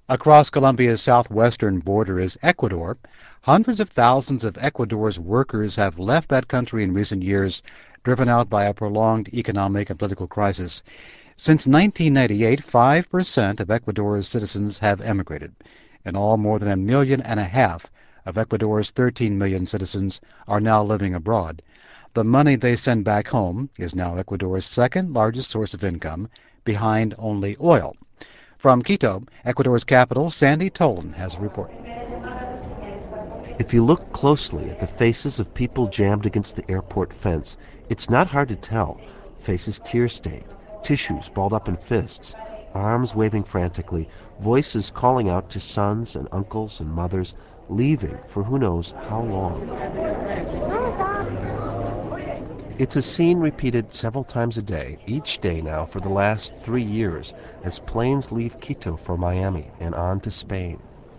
Across Colombia's southwestern border is Ecuador. Hundreds of thousands of Ecuador's workers have left that country in recent years, driven out by a prolonged economic and political crisis. Since 1998, 5% of Ecuador's citizens have emigrated. In all, more than 1.5 million of Ecuador's 13 million citizens are now living abroad. The money they send back home is now Ecuador's second largest source of income, behind only oil. From Quito, Ecuador's capital, Sandy Tolan has a report. If you look closely at the faces of people jammed against the airport fence, it's not hard to tell. Faces tear-stained, tissues balled up in fists, arms waving frantically, voices calling out to sons and uncles and mothers, leaving for who knows how long. It's a scene repeated several times a day, each day now for the last 3 years, as planes leave Quito for Miami and on to Spain.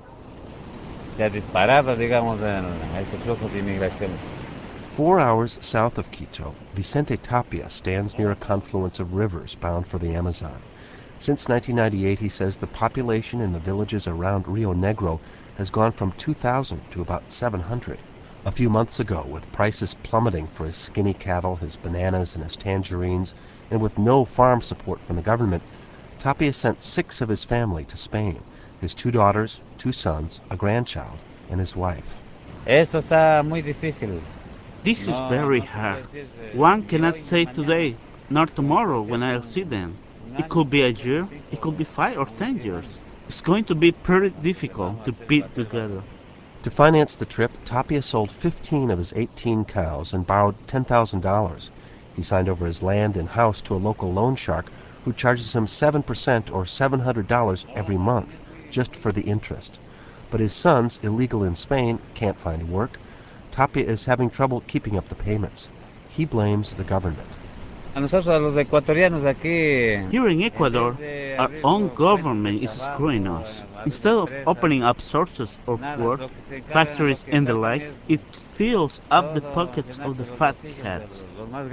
Se ha disparado, digamos, este flujo de inmigración. 4 hours south of Quito, Vicente Tapia stands near a confluence of rivers bound for the Amazon. Since 1998, he says the population in the villages around Rio Negro has gone from 2,000 to about 700. A few months ago, with prices plummeting for his skinny cattle, his bananas, and his tangerines, and with no farm support from the government, Tapia sent 6 of his family to Spain, his 2 daughters, 2 sons, a grandchild, and his wife. Esto está muy difícil. This is very hard. One cannot say today, nor tomorrow when I'll see them. It could be a year, it could be 5 or 10 years. It's going to be pretty difficult to put together. To finance the trip, Tapia sold 15 of his 18 cows and borrowed $10,000. He signed over his land and house to a local loan shark who charges him 7% or $700 every month just for the interest. But his sons, illegal in Spain, can't find work. Tapia is having trouble keeping up the payments. He blames the government. A nosotros, los ecuatorianos aquí. Here in Ecuador, our own government is screwing us. Instead of opening up sources of work, factories and the like, it fills up the pockets of the fat cats.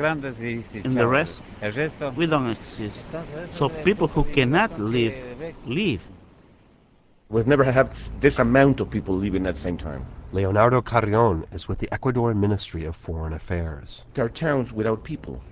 And the rest, we don't exist. So people who cannot live, leave. We've never had this amount of people leaving at the same time. Leonardo Carrion is with the Ecuadorian Ministry of Foreign Affairs. There are towns without people.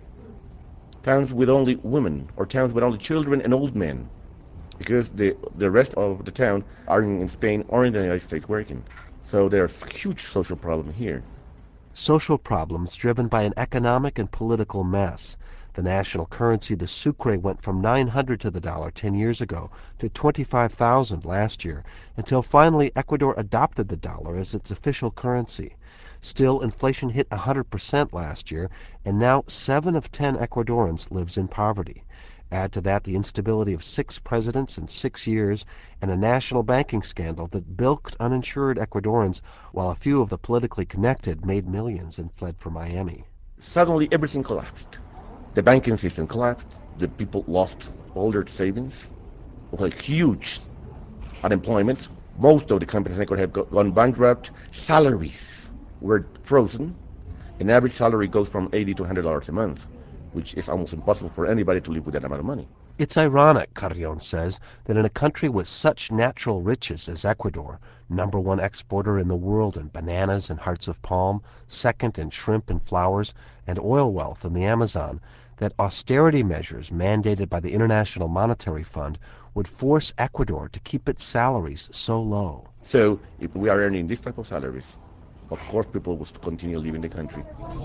Towns with only women, or towns with only children and old men, because the rest of the town are in Spain or in the United States working. So there's a huge social problem here. Social problems driven by an economic and political mess. The national currency, the sucre, went from 900 to the dollar 10 years ago to 25,000 last year, until finally Ecuador adopted the dollar as its official currency. Still, inflation hit 100% last year, and now 7 of 10 Ecuadorians lives in poverty. Add to that the instability of 6 presidents in 6 years and a national banking scandal that bilked uninsured Ecuadorians, while a few of the politically connected made millions and fled for Miami. Suddenly everything collapsed. The banking system collapsed. The people lost all their savings. It was huge unemployment. Most of the companies in Ecuador have gone bankrupt. Salaries were frozen. An average salary goes from $80 to $100 a month, which is almost impossible for anybody to live with that amount of money. It's ironic, Carrion says, that in a country with such natural riches as Ecuador, #1 exporter in the world in bananas and hearts of palm, second in shrimp and flowers, and oil wealth in the Amazon, that austerity measures mandated by the International Monetary Fund would force Ecuador to keep its salaries so low. So if we are earning this type of salaries, of course people will continue leaving the country.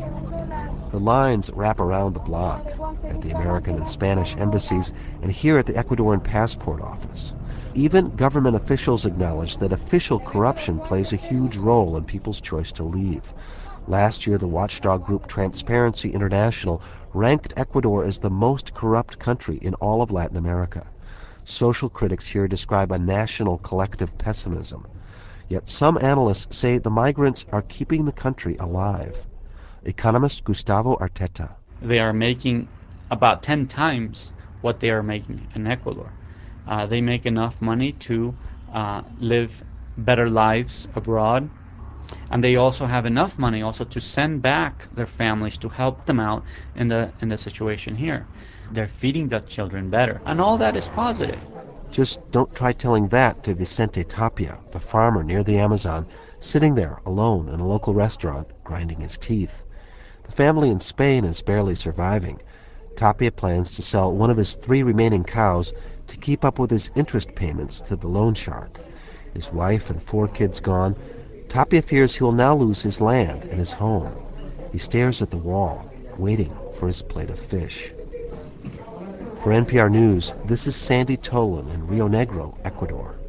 The lines wrap around the block at the American and Spanish embassies and here at the Ecuadorian passport office. Even government officials acknowledge that official corruption plays a huge role in people's choice to leave. Last year, the watchdog group Transparency International ranked Ecuador as the most corrupt country in all of Latin America. Social critics here describe a national collective pessimism. Yet some analysts say the migrants are keeping the country alive. Economist Gustavo Arteta. They are making about 10 times what they are making in Ecuador. They make enough money to live better lives abroad, and they also have enough money also to send back their families to help them out in the situation here. They're feeding the children better, and all that is positive. Just don't try telling that to Vicente Tapia, the farmer near the Amazon, sitting there alone in a local restaurant, grinding his teeth. The family in Spain is barely surviving. Tapia plans to sell one of his 3 remaining cows to keep up with his interest payments to the loan shark. His wife and 4 kids gone, Tapia fears he will now lose his land and his home. He stares at the wall, waiting for his plate of fish. For NPR News, this is Sandy Tolan in Rio Negro, Ecuador.